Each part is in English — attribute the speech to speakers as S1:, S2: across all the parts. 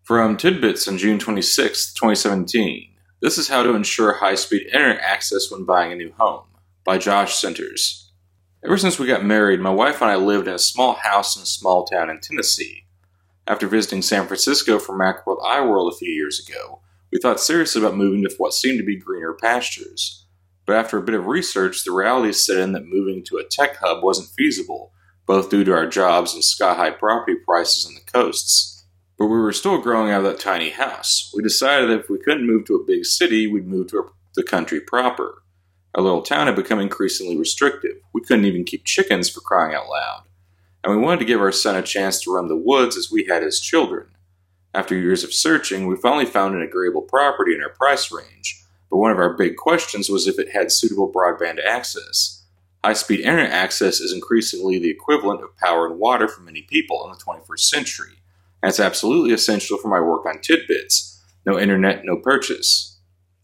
S1: From Tidbits on June 26, 2017, this is how to ensure high-speed internet access when buying a new home, by Josh Centers. Ever since we got married, my wife and I lived in a small house in a small town in Tennessee. After visiting San Francisco for Macworld iWorld a few years ago, we thought seriously about moving to what seemed to be greener pastures. But after a bit of research, the reality set in that moving to a tech hub wasn't feasible, both due to our jobs and sky-high property prices on the coasts. But we were still growing out of that tiny house. We decided that if we couldn't move to a big city, we'd move to the country proper. Our little town had become increasingly restrictive. We couldn't even keep chickens, for crying out loud. And we wanted to give our son a chance to roam the woods as we had as children. After years of searching, we finally found an agreeable property in our price range. But one of our big questions was if it had suitable broadband access. High-speed internet access is increasingly the equivalent of power and water for many people in the 21st century. And it's absolutely essential for my work on Tidbits. No internet, no purchase.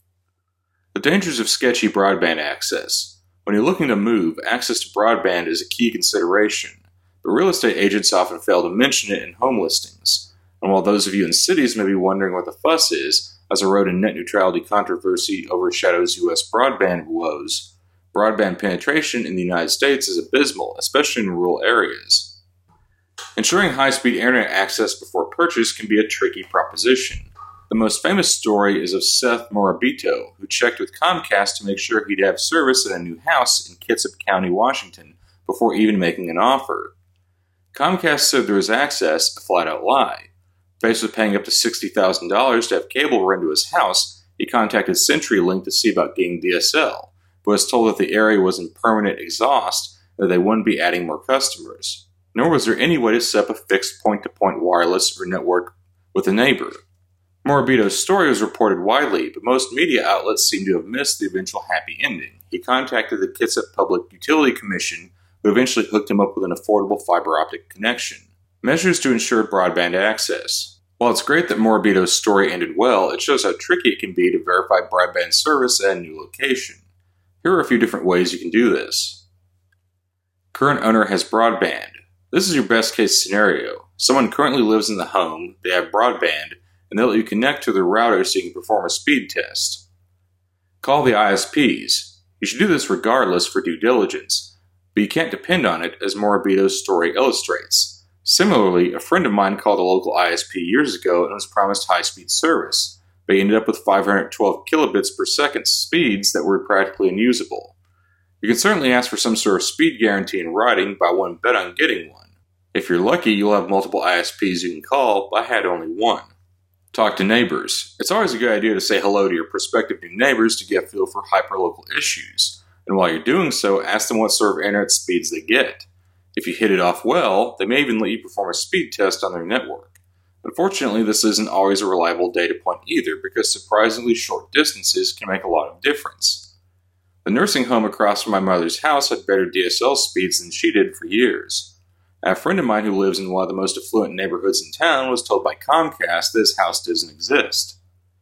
S1: The dangers of sketchy broadband access. When you're looking to move, access to broadband is a key consideration, but real estate agents often fail to mention it in home listings. And while those of you in cities may be wondering what the fuss is, as a road and net neutrality controversy overshadows U.S. broadband woes, broadband penetration in the United States is abysmal, especially in rural areas. Ensuring high-speed internet access before purchase can be a tricky proposition. The most famous story is of Seth Morabito, who checked with Comcast to make sure he'd have service in a new house in Kitsap County, Washington, before even making an offer. Comcast said there was access, a flat-out lie. Faced with paying up to $60,000 to have cable run to his house, he contacted CenturyLink to see about getting DSL, but was told that the area was in permanent exhaust and that they wouldn't be adding more customers. Nor was there any way to set up a fixed point-to-point wireless or network with a neighbor. Morabito's story was reported widely, but most media outlets seem to have missed the eventual happy ending. He contacted the Kitsap Public Utility Commission, who eventually hooked him up with an affordable fiber optic connection. Measures to ensure broadband access. While it's great that Morabito's story ended well, it shows how tricky it can be to verify broadband service at a new location. Here are a few different ways you can do this. Current owner has broadband. This is your best case scenario. Someone currently lives in the home, they have broadband, and they'll let you connect to their router so you can perform a speed test. Call the ISPs. You should do this regardless for due diligence, but you can't depend on it, as Morabito's story illustrates. Similarly, a friend of mine called a local ISP years ago and was promised high-speed service, but he ended up with 512 kilobits per second speeds that were practically unusable. You can certainly ask for some sort of speed guarantee in writing, but I wouldn't bet on getting one. If you're lucky, you'll have multiple ISPs you can call, but I had only one. Talk to neighbors. It's always a good idea to say hello to your prospective new neighbors to get a feel for hyperlocal issues. And while you're doing so, ask them what sort of internet speeds they get. If you hit it off well, they may even let you perform a speed test on their network. Unfortunately, this isn't always a reliable data point either, because surprisingly short distances can make a lot of difference. The nursing home across from my mother's house had better DSL speeds than she did for years. A friend of mine who lives in one of the most affluent neighborhoods in town was told by Comcast that his house doesn't exist.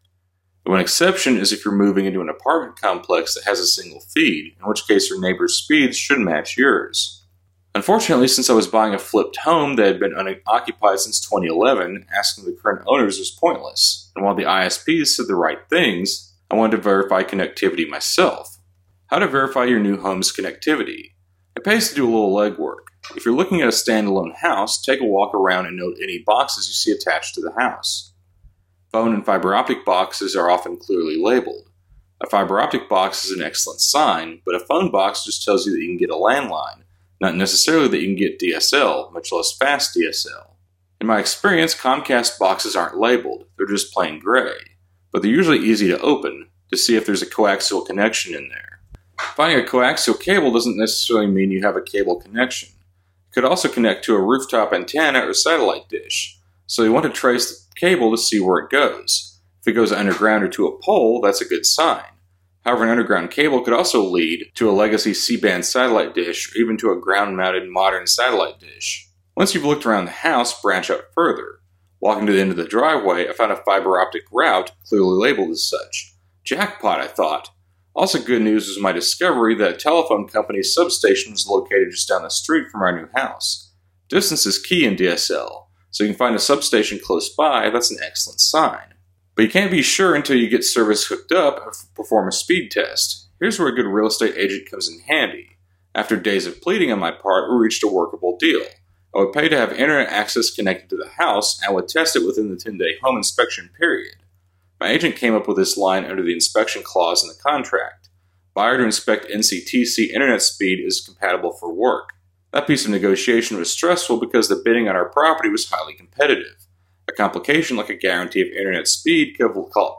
S1: The one exception is if you're moving into an apartment complex that has a single feed, in which case your neighbor's speeds should match yours. Unfortunately, since I was buying a flipped home that had been unoccupied since 2011, asking the current owners was pointless, and while the ISPs said the right things, I wanted to verify connectivity myself. How to verify your new home's connectivity. It pays to do a little legwork. If you're looking at a standalone house, take a walk around and note any boxes you see attached to the house. Phone and fiber optic boxes are often clearly labeled. A fiber optic box is an excellent sign, but a phone box just tells you that you can get a landline, not necessarily that you can get DSL, much less fast DSL. In my experience, Comcast boxes aren't labeled, they're just plain gray, but they're usually easy to open to see if there's a coaxial connection in there. Finding a coaxial cable doesn't necessarily mean you have a cable connection. It could also connect to a rooftop antenna or satellite dish, so you want to trace the cable to see where it goes. If it goes underground or to a pole, that's a good sign. However, an underground cable could also lead to a legacy C-band satellite dish or even to a ground-mounted modern satellite dish. Once you've looked around the house, branch out further. Walking to the end of the driveway, I found a fiber optic route clearly labeled as such. Jackpot, I thought. Also good news was my discovery that a telephone company's substation was located just down the street from our new house. Distance is key in DSL. so you can find a substation close by. That's an excellent sign. But you can't be sure until you get service hooked up or perform a speed test. Here's where a good real estate agent comes in handy. After days of pleading on my part, we reached a workable deal. I would pay to have internet access connected to the house and would test it within the 10-day home inspection period. My agent came up with this line under the inspection clause in the contract. Buyer to inspect NCTC internet speed is compatible for work. That piece of negotiation was stressful because the bidding on our property was highly competitive. A complication like a guarantee of internet speed could have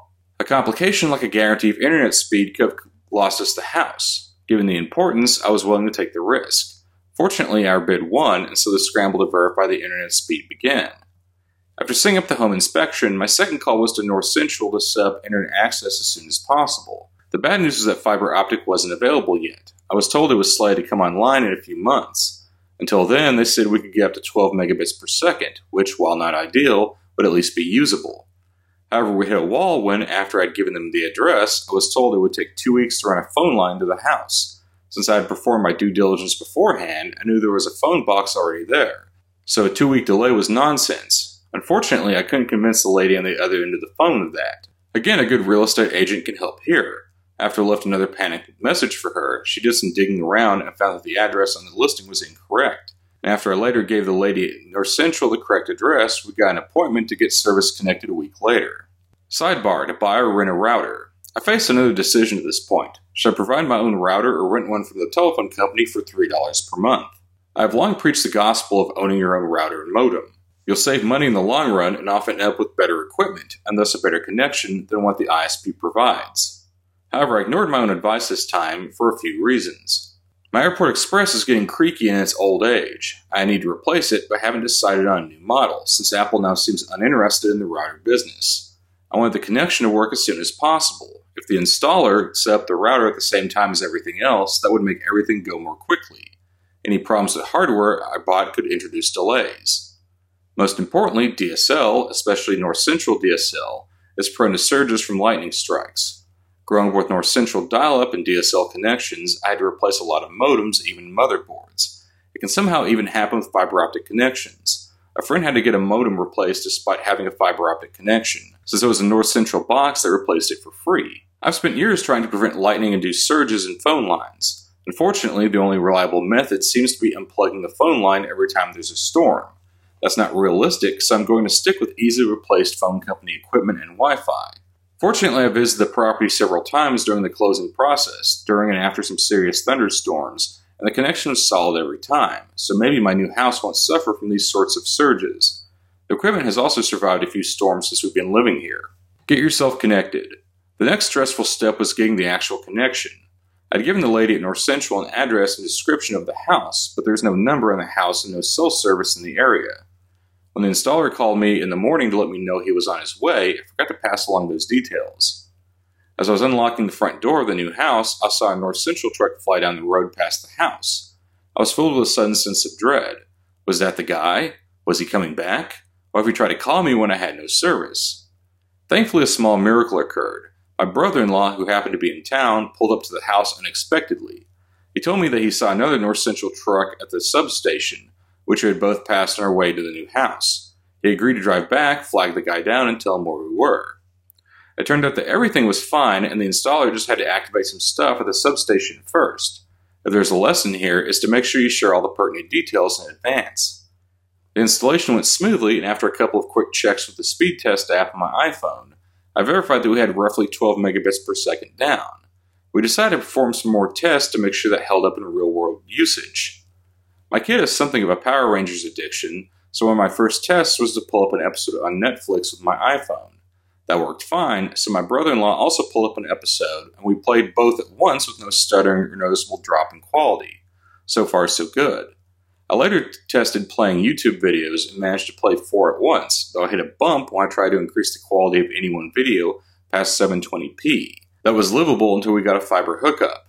S1: lost us the house. Given the importance, I was willing to take the risk. Fortunately, our bid won, and so the scramble to verify the internet speed began. After setting up the home inspection, my second call was to North Central to set up internet access as soon as possible. The bad news is that fiber optic wasn't available yet. I was told it was slated to come online in a few months. Until then, they said we could get up to 12 megabits per second, which, while not ideal, would at least be usable. However, we hit a wall when, after I'd given them the address, I was told it would take 2 weeks to run a phone line to the house. Since I had performed my due diligence beforehand, I knew there was a phone box already there. So a 2-week delay was nonsense. Unfortunately, I couldn't convince the lady on the other end of the phone of that. Again, a good real estate agent can help here. After I left another panicked message for her, she did some digging around and found that the address on the listing was incorrect. And after I later gave the lady at North Central the correct address, we got an appointment to get service connected a week later. Sidebar: to buy or rent a router. I faced another decision at this point. Should I provide my own router or rent one from the telephone company for $3 per month? I have long preached the gospel of owning your own router and modem. You'll save money in the long run and often end up with better equipment, and thus a better connection than what the ISP provides. However, I ignored my own advice this time for a few reasons. My Airport Express is getting creaky in its old age. I need to replace it, but haven't decided on a new model, since Apple now seems uninterested in the router business. I want the connection to work as soon as possible. If the installer set up the router at the same time as everything else, that would make everything go more quickly. Any problems with hardware I bought could introduce delays. Most importantly, DSL, especially North Central DSL, is prone to surges from lightning strikes. Growing up with North Central dial-up and DSL connections, I had to replace a lot of modems, even motherboards. It can somehow even happen with fiber optic connections. A friend had to get a modem replaced despite having a fiber optic connection, since it was a North Central box that replaced it for free. I've spent years trying to prevent lightning-induced surges in phone lines. Unfortunately, the only reliable method seems to be unplugging the phone line every time there's a storm. That's not realistic, so I'm going to stick with easily replaced phone company equipment and Wi-Fi. Fortunately, I visited the property several times during the closing process, during and after some serious thunderstorms, and the connection was solid every time, so maybe my new house won't suffer from these sorts of surges. The equipment has also survived a few storms since we've been living here. Get yourself connected. The next stressful step was getting the actual connection. I'd given the lady at North Central an address and description of the house, but there's no number on the house and no cell service in the area. When the installer called me in the morning to let me know he was on his way, I forgot to pass along those details. As I was unlocking the front door of the new house, I saw a North Central truck fly down the road past the house. I was filled with a sudden sense of dread. Was that the guy? Was he coming back? Or if he tried to call me when I had no service? Thankfully, a small miracle occurred. My brother-in-law, who happened to be in town, pulled up to the house unexpectedly. He told me that he saw another North Central truck at the substation, which we had both passed on our way to the new house. He agreed to drive back, flag the guy down, and tell him where we were. It turned out that everything was fine, and the installer just had to activate some stuff at the substation first. If there's a lesson here, is to make sure you share all the pertinent details in advance. The installation went smoothly, and after a couple of quick checks with the speed test app on my iPhone, I verified that we had roughly 12 megabits per second down. We decided to perform some more tests to make sure that held up in real-world usage. My kid has something of a Power Rangers addiction, so one of my first tests was to pull up an episode on Netflix with my iPhone. That worked fine, so my brother-in-law also pulled up an episode, and we played both at once with no stuttering or noticeable drop in quality. So far, so good. I later tested playing YouTube videos and managed to play 4 at once, though I hit a bump when I tried to increase the quality of any one video past 720p. That was livable until we got a fiber hookup.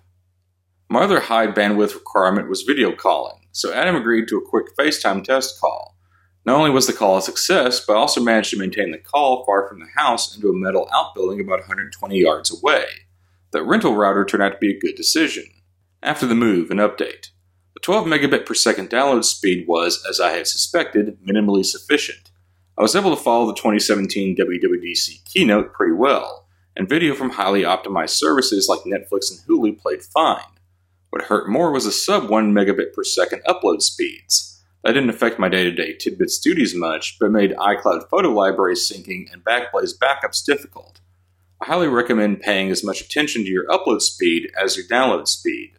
S1: My other high bandwidth requirement was video calling, so Adam agreed to a quick FaceTime test call. Not only was the call a success, but I also managed to maintain the call far from the house into a metal outbuilding about 120 yards away. That rental router turned out to be a good decision. After the move, an update. The 12 megabit per second download speed was, as I had suspected, minimally sufficient. I was able to follow the 2017 WWDC keynote pretty well, and video from highly optimized services like Netflix and Hulu played fine. What hurt more was the sub 1 megabit per second upload speeds. That didn't affect my day-to-day Tidbits duties much, but made iCloud photo library syncing and Backblaze backups difficult. I highly recommend paying as much attention to your upload speed as your download speed.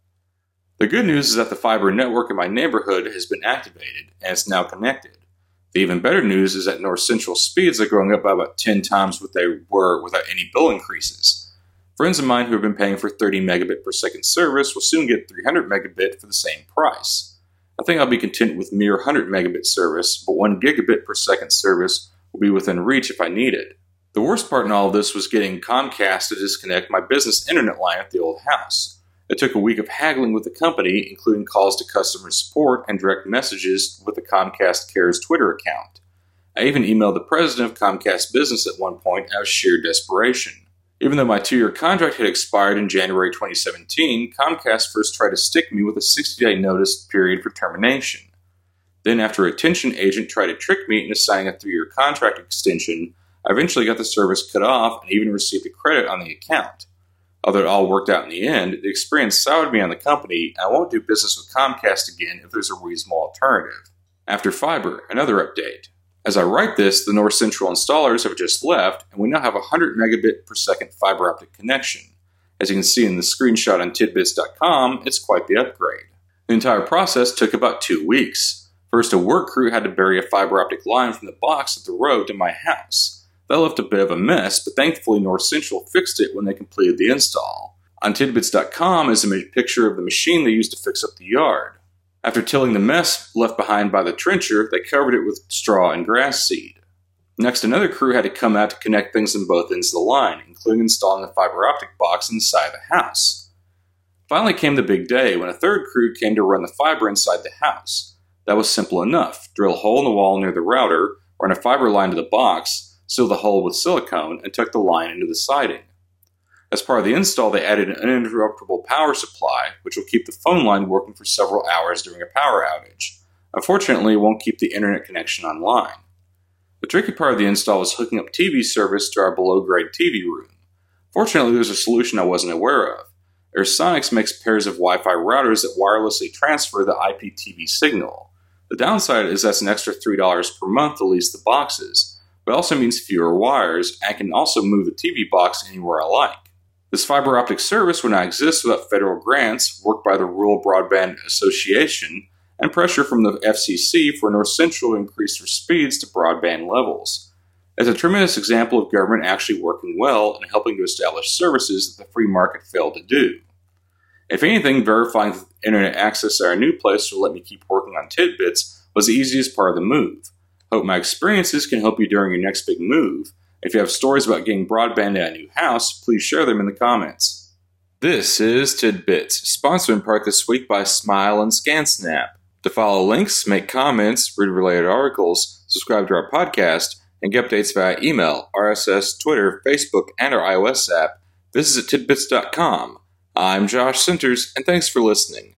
S1: The good news is that the fiber network in my neighborhood has been activated, and it's now connected. The even better news is that North Central speeds are going up by about 10 times what they were without any bill increases. Friends of mine who have been paying for 30 megabit per second service will soon get 300 megabit for the same price. I think I'll be content with mere 100 megabit service, but 1 gigabit per second service will be within reach if I need it. The worst part in all of this was getting Comcast to disconnect my business internet line at the old house. It took a week of haggling with the company, including calls to customer support and direct messages with the Comcast Cares Twitter account. I even emailed the president of Comcast Business at one point out of sheer desperation. Even though my 2-year contract had expired in January 2017, Comcast first tried to stick me with a 60-day notice period for termination. Then, after a retention agent tried to trick me into signing a 3-year contract extension, I eventually got the service cut off and even received a credit on the account. Although it all worked out in the end, the experience soured me on the company, and I won't do business with Comcast again if there's a reasonable alternative. After fiber, another update. As I write this, the North Central installers have just left, and we now have a 100 megabit per second fiber optic connection. As you can see in the screenshot on tidbits.com, it's quite the upgrade. The entire process took about 2 weeks. First, a work crew had to bury a fiber optic line from the box at the road to my house. That left a bit of a mess, but thankfully North Central fixed it when they completed the install. On tidbits.com is a picture of the machine they used to fix up the yard. After tilling the mess left behind by the trencher, they covered it with straw and grass seed. Next, another crew had to come out to connect things on both ends of the line, including installing the fiber optic box on the side of the house. Finally came the big day when a third crew came to run the fiber inside the house. That was simple enough. Drill a hole in the wall near the router, run a fiber line to the box, seal the hole with silicone, and tuck the line into the siding. As part of the install, they added an uninterruptible power supply, which will keep the phone line working for several hours during a power outage. Unfortunately, it won't keep the internet connection online. The tricky part of the install was hooking up TV service to our below-grade TV room. Fortunately, there's a solution I wasn't aware of. Airsonics makes pairs of Wi-Fi routers that wirelessly transfer the IPTV signal. The downside is that's an extra $3 per month to lease the boxes, but it also means fewer wires and can also move the TV box anywhere I like. This fiber optic service would not exist without federal grants, work by the Rural Broadband Association, and pressure from the FCC for North Central to increase their speeds to broadband levels. It's a tremendous example of government actually working well and helping to establish services that the free market failed to do. If anything, verifying internet access at our new place will let me keep working on Tidbits was the easiest part of the move. Hope my experiences can help you during your next big move. If you have stories about getting broadband at a new house, please share them in the comments. This is Tidbits, sponsored in part this week by Smile and ScanSnap. To follow links, make comments, read related articles, subscribe to our podcast, and get updates via email, RSS, Twitter, Facebook, and our iOS app, visit tidbits.com. I'm Josh Centers, and thanks for listening.